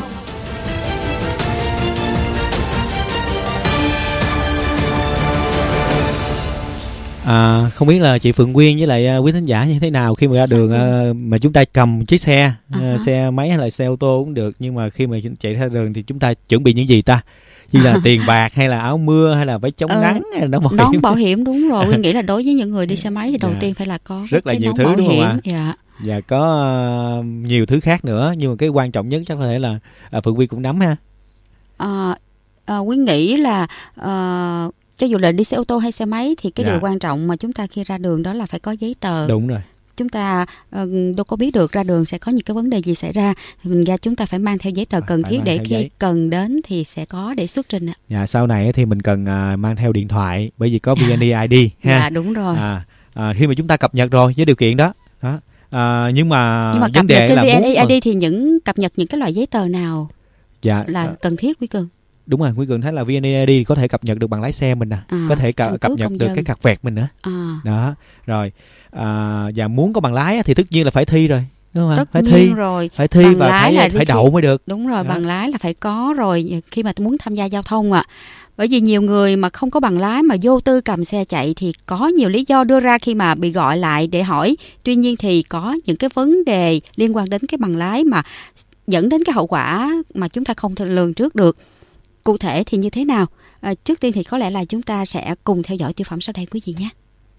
À, không biết là chị Phượng Quyên với lại quý thính giả như thế nào khi mà ra đường uh, mà chúng ta cầm chiếc xe, uh-huh. uh, xe máy hay là xe ô tô cũng được, nhưng mà khi mà chạy ra đường thì chúng ta chuẩn bị những gì ta? Như là tiền bạc hay là áo mưa hay là váy chống ờ, nắng hay là nón bảo nón hiểm? bảo hiểm đúng rồi. Quyên nghĩ là đối với những người đi xe máy thì đầu dạ. tiên phải là có rất là nhiều thứ đúng hiểm. không ạ? Dạ. Và có uh, nhiều thứ khác nữa, nhưng mà cái quan trọng nhất chắc có thể là uh, Phượng Quyên cũng nắm ha. À, à, Quyên nghĩ là uh, cho dù là đi xe ô tô hay xe máy thì cái dạ. điều quan trọng mà chúng ta khi ra đường đó là phải có giấy tờ. Đúng rồi. Chúng ta uh, đâu có biết được ra đường sẽ có những cái vấn đề gì xảy ra, mình ra chúng ta phải mang theo giấy tờ à, cần thiết để khi giấy. cần đến thì sẽ có để xuất trình. Dạ, sau này thì mình cần uh, mang theo điện thoại bởi vì có vê en i đê ha. Dạ đúng rồi. À, à, khi mà chúng ta cập nhật rồi với điều kiện đó, đó. À, nhưng mà, nhưng mà cập nhật trên vê en i đê thì những cập nhật những cái loại giấy tờ nào dạ, là à, cần thiết quý Cường? Đúng rồi, Quý Cường thấy là vê en i đê có thể cập nhật được bằng lái xe mình nè, à, có thể cập, cập nhật được dân. cái card vẹt mình nữa. À. Đó, rồi à, và muốn có bằng lái thì tất nhiên là phải thi rồi, đúng không? Tất phải nhiên thi rồi. Phải thi bằng và phải phải đậu mới được. Đúng rồi, đó. Bằng lái là phải có rồi khi mà muốn tham gia giao thông ạ. À. Bởi vì nhiều người mà không có bằng lái mà vô tư cầm xe chạy thì có nhiều lý do đưa ra khi mà bị gọi lại để hỏi. Tuy nhiên thì có những cái vấn đề liên quan đến cái bằng lái mà dẫn đến cái hậu quả mà chúng ta không thể lường trước được. Cụ thể thì như thế nào? À, trước tiên thì có lẽ là chúng ta sẽ cùng theo dõi tiểu phẩm sau đây quý vị nhé.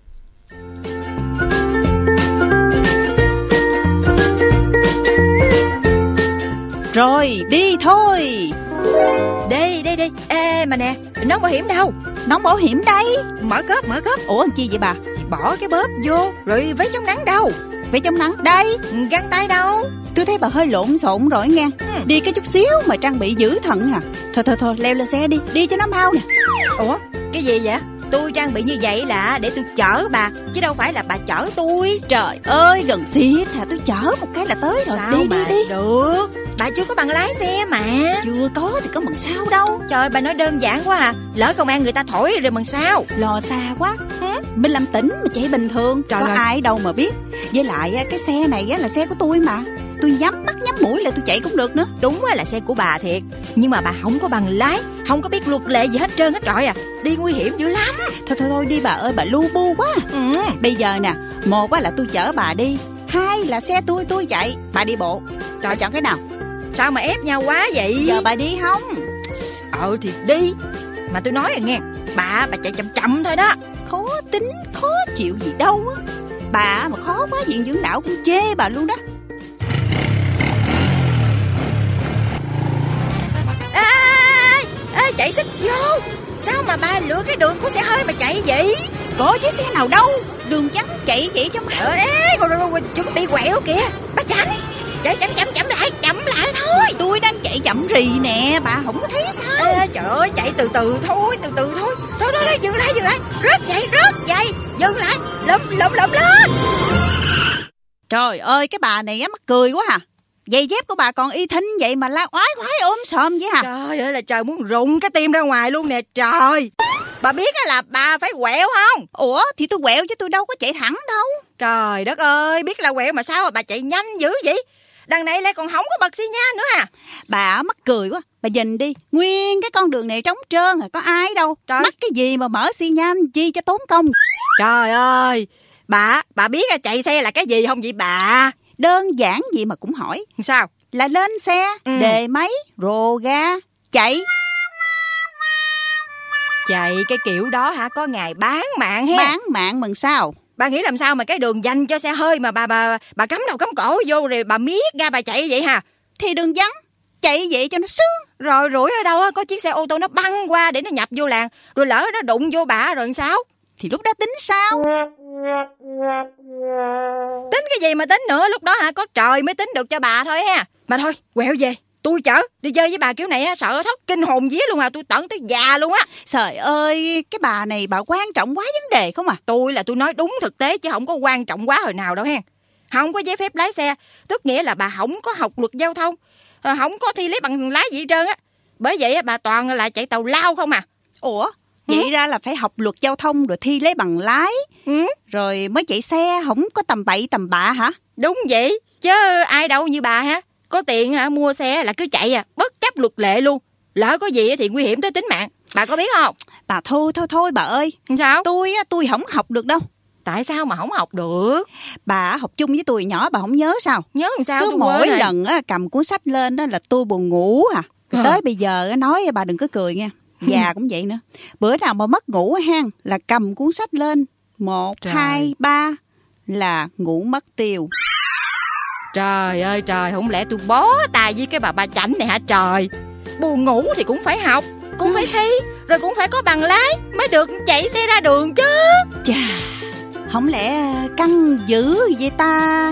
Rồi, đi thôi. Đi, đi, đi. Ê mà nè, nón bảo hiểm đâu? Nón bảo hiểm đây. Mở cốp, mở cốp. Ủa làm chi vậy bà? Bỏ cái bóp vô, rồi váy chống nắng đâu? Váy chống nắng đây. Găng tay đâu? Tôi thấy bà hơi lộn xộn rồi nghe. ừ. Đi cái chút xíu mà trang bị dữ thận à. Thôi thôi thôi leo lên xe đi, đi cho nó mau nè. Ủa cái gì vậy? Tôi trang bị như vậy là để tôi chở bà, chứ đâu phải là bà chở tôi. Trời ơi gần xiết hả, tôi chở một cái là tới rồi. Sao đi mà đi đi được, bà chưa có bằng lái xe mà. Chưa có thì có bằng sao đâu. Trời, bà nói đơn giản quá à. Lỡ công an người ta thổi rồi bằng sao. Lo xa quá. Mình làm tỉnh mà chạy bình thường. Trời có ơi. Ai đâu mà biết. Với lại cái xe này là xe của tôi mà. Tôi nhắm mắt nhắm mũi là tôi chạy cũng được nữa. Đúng là xe của bà thiệt, nhưng mà bà không có bằng lái, không có biết luật lệ gì hết trơn hết trọi à. Đi nguy hiểm dữ lắm. Thôi thôi thôi đi bà ơi, bà lu bu quá. ừ. Bây giờ nè, một là tôi chở bà đi, hai là xe tôi tôi chạy, bà đi bộ. Rồi chọn cái nào? Sao mà ép nhau quá vậy? Giờ bà đi không? Ờ thì đi. Mà tôi nói rồi nghe, bà bà chạy chậm chậm thôi đó. Khó tính khó chịu gì đâu á. Bà mà khó quá viện dưỡng lão cũng chê bà luôn đó. Ê, ê, chạy xích vô. Sao mà bà lựa cái đường của xe hơi mà chạy vậy? Có chiếc xe nào đâu, đường trắng chạy vậy cho mà. Ê, rồi, rồi, rồi, chuẩn bị quẹo kìa. Bà chậm, chạy chậm chậm chậm lại, chậm lại thôi. Tôi đang chạy chậm rì nè, bà không có thấy sao? Ê, trời ơi, chạy từ từ thôi, từ từ thôi. Thôi, thôi, thôi, dừng lại, dừng lại. Rớt vậy, rớt vậy, dừng lại, lụm, lụm, lụm lên. Trời ơi, cái bà này á mắc cười quá à. Giày dép của bà còn y thinh vậy mà la oái oái ôm sòm vậy hả? Trời ơi là trời, muốn rụng cái tim ra ngoài luôn nè trời. Bà biết là bà phải quẹo không? Ủa thì tôi quẹo chứ tôi đâu có chạy thẳng đâu. Trời đất ơi, biết là quẹo mà sao mà bà chạy nhanh dữ vậy? Đằng này lại còn không có bật xi nhan nữa à? Bà mắc cười quá. Bà nhìn đi, nguyên cái con đường này trống trơn à, có ai đâu. Trời. Mắc cái gì mà mở xi nhan chi cho tốn công. Trời ơi, bà, bà biết chạy xe là cái gì không vậy bà? Đơn giản gì mà cũng hỏi. Sao? Là lên xe, ừ. đề máy, rồ ga, chạy. Chạy cái kiểu đó hả? Có ngày bán mạng ha? Bán mạng mừng sao? Bà nghĩ làm sao mà cái đường dành cho xe hơi mà bà bà bà cắm đầu cắm cổ vô rồi bà miết ra bà chạy vậy hả? Thì đường vắng, chạy vậy cho nó sướng. Rồi rủi ở đâu á, có chiếc xe ô tô nó băng qua để nó nhập vô làng, rồi lỡ nó đụng vô bà rồi sao? Thì lúc đó tính sao? Tính cái gì mà tính nữa, lúc đó hả có trời mới tính được cho bà thôi ha. Mà thôi, quẹo về, tôi chở. Đi chơi với bà kiểu này á, sợ thất kinh hồn vía luôn à, tôi tận tới già luôn á. Trời ơi, cái bà này bà quan trọng quá vấn đề không à? Tôi là tôi nói đúng thực tế chứ không có quan trọng quá hồi nào đâu ha. Không có giấy phép lái xe, tức nghĩa là bà không có học luật giao thông, không có thi lấy bằng lái gì hết trơn á. Bởi vậy bà toàn là chạy tàu lao không à. Ủa? Vậy ừ? ra là phải học luật giao thông rồi thi lấy bằng lái, ừ? Rồi mới chạy xe, không có tầm bậy tầm bạ hả? Đúng vậy, chứ ai đâu như bà hả? Có tiền hả, mua xe là cứ chạy à, bất chấp luật lệ luôn. Lỡ có gì thì nguy hiểm tới tính mạng, bà có biết không? Bà thôi thôi thôi bà ơi. Sao? Tôi tôi không học được đâu. Tại sao mà không học được? Bà học chung với tôi nhỏ bà không nhớ sao? Nhớ làm sao? Cứ mỗi lần á, cầm cuốn sách lên đó là tôi buồn ngủ à. Rồi tới bây giờ nói bà đừng có cười nha. Già cũng vậy nữa. Bữa nào mà mất ngủ ha là cầm cuốn sách lên, một, trời. hai, ba là ngủ mất tiêu. Trời ơi trời, không lẽ tôi bó tay với cái bà bà chảnh này hả trời? Buồn ngủ thì cũng phải học, cũng phải thi, rồi cũng phải có bằng lái mới được chạy xe ra đường chứ. Chà, không lẽ căng dữ vậy ta?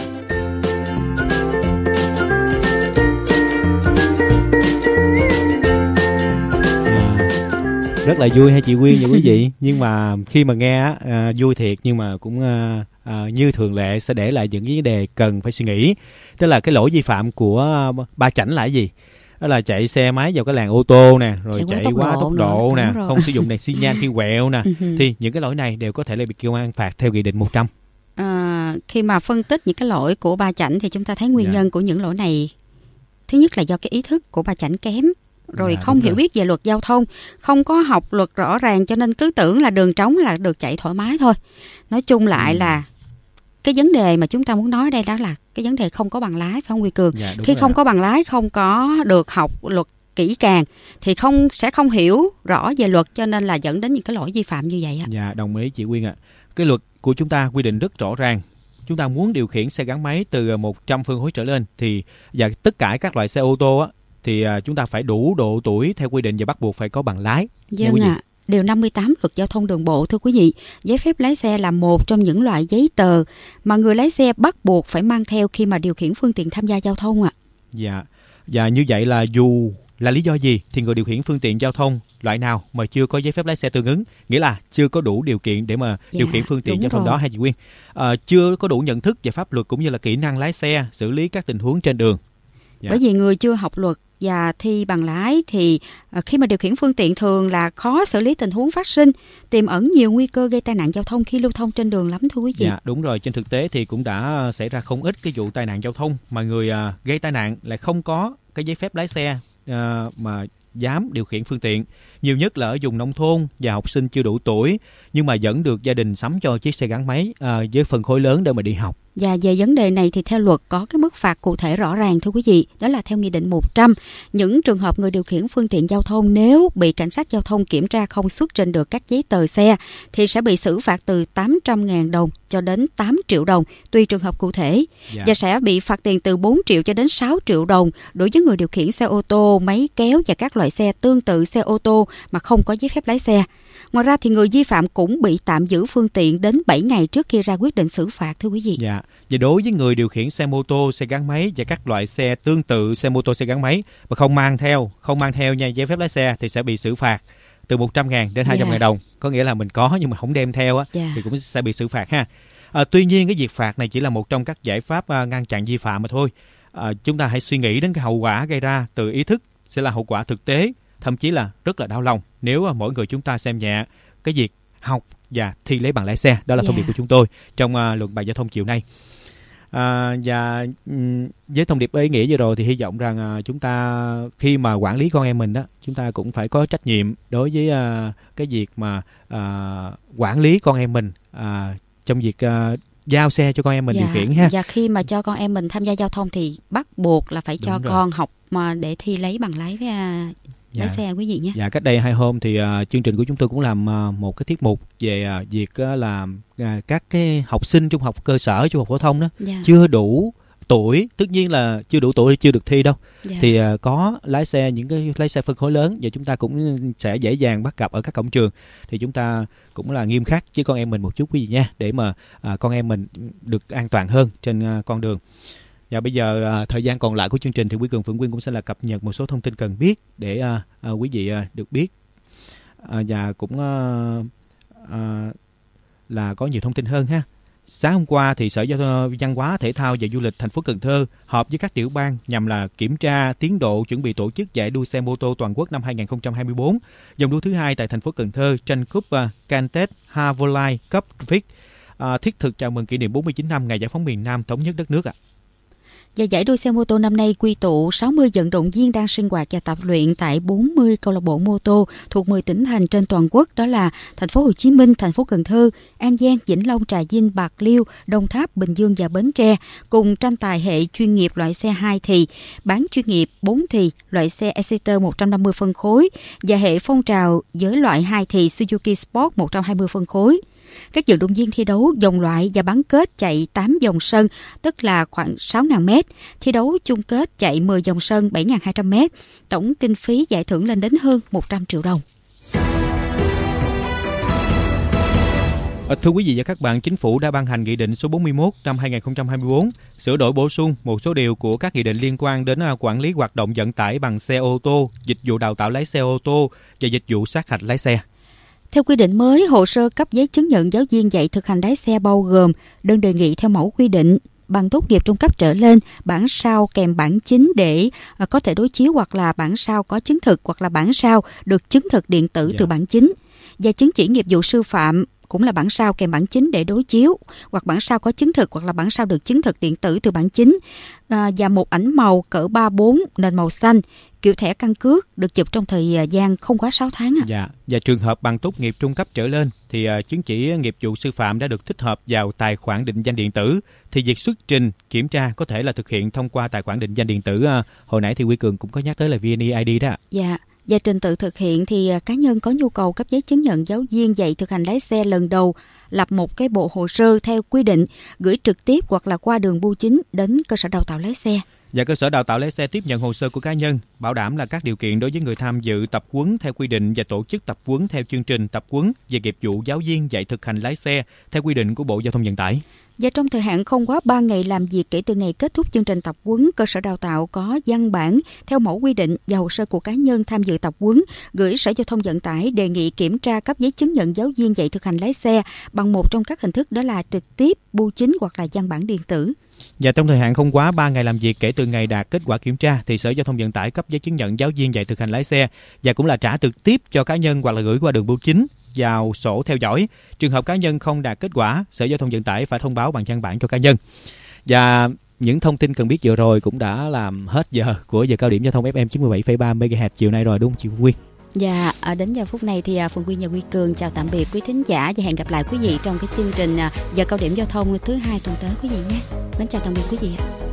Rất là vui hay chị Quyên và quý vị. Nhưng mà khi mà nghe à, vui thiệt, nhưng mà cũng à, à, như thường lệ sẽ để lại những vấn đề cần phải suy nghĩ. Tức là cái lỗi vi phạm của ba chảnh là cái gì? Đó là chạy xe máy vào cái làn ô tô nè, rồi chạy, chạy quá tốc độ nè, không sử dụng đèn xi nhan khi quẹo nè. Thì những cái lỗi này đều có thể là bị công an phạt theo nghị định một trăm. À, khi mà phân tích những cái lỗi của ba chảnh thì chúng ta thấy nguyên dạ. nhân của những lỗi này, thứ nhất là do cái ý thức của ba chảnh kém, rồi dạ, không hiểu rồi. biết về luật giao thông, không có học luật rõ ràng, cho nên cứ tưởng là đường trống là được chạy thoải mái thôi. Nói chung lại ừ. là cái vấn đề mà chúng ta muốn nói đây đó là cái vấn đề không có bằng lái, phải không Huy Cường? Dạ, khi không ạ. có bằng lái, không có được học luật kỹ càng thì không sẽ không hiểu rõ về luật, cho nên là dẫn đến những cái lỗi vi phạm như vậy á. Dạ, đồng ý chị Quyên ạ. À. Cái luật của chúng ta quy định rất rõ ràng. Chúng ta muốn điều khiển xe gắn máy từ một trăm phân khối trở lên thì và tất cả các loại xe ô tô á thì chúng ta phải đủ độ tuổi theo quy định và bắt buộc phải có bằng lái. Vâng ạ. À. Điều năm mươi tám Luật Giao thông Đường bộ, thưa quý vị, giấy phép lái xe là một trong những loại giấy tờ mà người lái xe bắt buộc phải mang theo khi mà điều khiển phương tiện tham gia giao thông ạ. À. Dạ, và như vậy là dù là lý do gì thì người điều khiển phương tiện giao thông loại nào mà chưa có giấy phép lái xe tương ứng, nghĩa là chưa có đủ điều kiện để mà dạ, điều khiển phương tiện giao thông rồi. Đó hay chị Quyên, à, chưa có đủ nhận thức về pháp luật cũng như là kỹ năng lái xe, xử lý các tình huống trên đường. Dạ. Bởi vì người chưa học luật và thi bằng lái thì khi mà điều khiển phương tiện thường là khó xử lý tình huống phát sinh, tiềm ẩn nhiều nguy cơ gây tai nạn giao thông khi lưu thông trên đường lắm, thưa quý vị. Dạ, đúng rồi. Trên thực tế thì cũng đã xảy ra không ít cái vụ tai nạn giao thông mà người uh, gây tai nạn lại không có cái giấy phép lái xe uh, mà dám điều khiển phương tiện. Nhiều nhất là ở vùng nông thôn và học sinh chưa đủ tuổi nhưng mà vẫn được gia đình sắm cho chiếc xe gắn máy uh, với phân khối lớn để mà đi học. Và về vấn đề này thì theo luật có cái mức phạt cụ thể rõ ràng, thưa quý vị. Đó là theo Nghị định một trăm, những trường hợp người điều khiển phương tiện giao thông nếu bị cảnh sát giao thông kiểm tra không xuất trình được các giấy tờ xe thì sẽ bị xử phạt từ tám trăm nghìn đồng cho đến tám triệu đồng tùy trường hợp cụ thể. Dạ. Và sẽ bị phạt tiền từ bốn triệu cho đến sáu triệu đồng đối với người điều khiển xe ô tô, máy kéo và các loại xe tương tự xe ô tô mà không có giấy phép lái xe. Ngoài ra thì người vi phạm cũng bị tạm giữ phương tiện đến bảy ngày trước khi ra quyết định xử phạt, thưa quý vị. Dạ. Và đối với người điều khiển xe mô tô, xe gắn máy và các loại xe tương tự xe mô tô, xe gắn máy mà không mang theo, không mang theo nha giấy phép lái xe thì sẽ bị xử phạt từ một trăm ngàn đến hai trăm ngàn đồng. Có nghĩa là mình có nhưng mà không đem theo á, yeah. thì cũng sẽ bị xử phạt ha. À, tuy nhiên cái việc phạt này chỉ là một trong các giải pháp uh, ngăn chặn vi phạm mà thôi. À, chúng ta hãy suy nghĩ đến cái hậu quả gây ra từ ý thức sẽ là hậu quả thực tế, thậm chí là rất là đau lòng nếu uh, mỗi người chúng ta xem nhẹ cái việc học và thi lấy bằng lái xe. Đó là thông yeah. điệp của chúng tôi trong uh, luận bài giao thông chiều nay. À, và um, với thông điệp ý nghĩa vừa rồi thì hy vọng rằng uh, chúng ta khi mà quản lý con em mình đó, chúng ta cũng phải có trách nhiệm đối với uh, cái việc mà uh, quản lý con em mình uh, trong việc uh, giao xe cho con em mình dạ, điều khiển ha. Và khi mà cho con em mình tham gia giao thông thì bắt buộc là phải Đúng cho rồi. con học mà để thi lấy bằng lái với uh, Dạ. lái xe quý vị nhé. Dạ, cách đây hai hôm thì uh, chương trình của chúng tôi cũng làm uh, một cái tiết mục về uh, việc uh, làm uh, các cái học sinh trung học cơ sở, trung học phổ thông đó dạ. chưa đủ tuổi, tất nhiên là chưa đủ tuổi thì chưa được thi đâu. Dạ. Thì uh, có lái xe, những cái lái xe phân khối lớn và chúng ta cũng sẽ dễ dàng bắt gặp ở các cổng trường. Thì chúng ta cũng là nghiêm khắc với con em mình một chút quý vị nha, để mà uh, con em mình được an toàn hơn trên uh, con đường. Và bây giờ uh, thời gian còn lại của chương trình thì Quý Cường, Phượng Quyên cũng sẽ là cập nhật một số thông tin cần biết để uh, uh, quý vị uh, được biết uh, và cũng uh, uh, là có nhiều thông tin hơn ha. Sáng hôm qua thì Sở Văn hóa, Thể thao và Du lịch thành phố Cần Thơ họp với các tiểu bang nhằm là kiểm tra tiến độ chuẩn bị tổ chức giải đua xe mô tô toàn quốc năm hai không hai tư. Dòng đua thứ hai tại thành phố Cần Thơ, tranh cúp uh, Cantet Havolai Cup Vic, uh, thiết thực chào mừng kỷ niệm bốn mươi chín năm ngày giải phóng miền Nam thống nhất đất nước ạ. À. Và giải đua xe mô tô năm nay quy tụ sáu mươi vận động viên đang sinh hoạt và tập luyện tại bốn mươi câu lạc bộ mô tô thuộc mười tỉnh thành trên toàn quốc, đó là thành phố Hồ Chí Minh, thành phố Cần Thơ, An Giang, Vĩnh Long, Trà Vinh, Bạc Liêu, Đồng Tháp, Bình Dương và Bến Tre, cùng tranh tài hệ chuyên nghiệp loại xe hai thì, bán chuyên nghiệp bốn thì, loại xe Exciter một trăm năm mươi phân khối và hệ phong trào với loại hai thì Suzuki Sport một trăm hai mươi phân khối. Các vận động viên thi đấu vòng loại và bán kết chạy tám vòng sân, tức là khoảng sáu nghìn mét. Thi đấu chung kết chạy mười vòng sân, bảy nghìn hai trăm mét. Tổng kinh phí giải thưởng lên đến hơn một trăm triệu đồng. Thưa quý vị và các bạn, Chính phủ đã ban hành Nghị định số bốn mươi mốt năm hai không hai tư, sửa đổi bổ sung một số điều của các nghị định liên quan đến quản lý hoạt động vận tải bằng xe ô tô, dịch vụ đào tạo lái xe ô tô và dịch vụ sát hạch lái xe. Theo quy định mới, hồ sơ cấp giấy chứng nhận giáo viên dạy thực hành lái xe bao gồm đơn đề nghị theo mẫu quy định, bằng tốt nghiệp trung cấp trở lên, bản sao kèm bản chính để có thể đối chiếu, hoặc là bản sao có chứng thực, hoặc là bản sao được chứng thực điện tử yeah. từ bản chính, và chứng chỉ nghiệp vụ sư phạm cũng là bản sao kèm bản chính để đối chiếu, hoặc bản sao có chứng thực, hoặc là bản sao được chứng thực điện tử từ bản chính, à, và một ảnh màu cỡ ba bốn nền màu xanh, kiểu thẻ căn cước được chụp trong thời gian không quá sáu tháng. À. Dạ, và trường hợp bằng tốt nghiệp trung cấp trở lên thì uh, chứng chỉ nghiệp vụ sư phạm đã được tích hợp vào tài khoản định danh điện tử, thì việc xuất trình kiểm tra có thể là thực hiện thông qua tài khoản định danh điện tử. Uh, hồi nãy thì Quý Cường cũng có nhắc tới là vê en e i đê đó. Dạ. Và trình tự thực hiện thì cá nhân có nhu cầu cấp giấy chứng nhận giáo viên dạy thực hành lái xe lần đầu lập một cái bộ hồ sơ theo quy định, gửi trực tiếp hoặc là qua đường bưu chính đến cơ sở đào tạo lái xe. Và cơ sở đào tạo lái xe tiếp nhận hồ sơ của cá nhân, bảo đảm là các điều kiện đối với người tham dự tập huấn theo quy định và tổ chức tập huấn theo chương trình tập huấn về nghiệp vụ giáo viên dạy thực hành lái xe theo quy định của Bộ Giao thông Vận tải. Và trong thời hạn không quá ba ngày làm việc kể từ ngày kết thúc chương trình tập huấn, cơ sở đào tạo có văn bản theo mẫu quy định và hồ sơ của cá nhân tham dự tập huấn gửi Sở Giao thông Vận tải đề nghị kiểm tra cấp giấy chứng nhận giáo viên dạy thực hành lái xe bằng một trong các hình thức, đó là trực tiếp, bưu chính hoặc là văn bản điện tử. Và trong thời hạn không quá ba ngày làm việc kể từ ngày đạt kết quả kiểm tra thì Sở Giao thông Vận tải cấp giấy chứng nhận giáo viên dạy thực hành lái xe và cũng là trả trực tiếp cho cá nhân hoặc là gửi qua đường bưu chính vào sổ theo dõi. Trường hợp cá nhân không đạt kết quả, Sở Giao thông Vận tải phải thông báo bằng văn bản cho cá nhân. Và những thông tin cần biết vừa rồi cũng đã làm hết giờ của giờ cao điểm giao thông ép em chín mươi bảy phẩy ba mê ga héc chiều nay rồi, đúng không chị Quyên? Và ở đến giờ phút này thì Phương Quyên và Huy Cường chào tạm biệt quý thính giả và hẹn gặp lại quý vị trong cái chương trình giờ cao điểm giao thông thứ hai tuần tới quý vị nhé. Mến chào tạm biệt quý vị.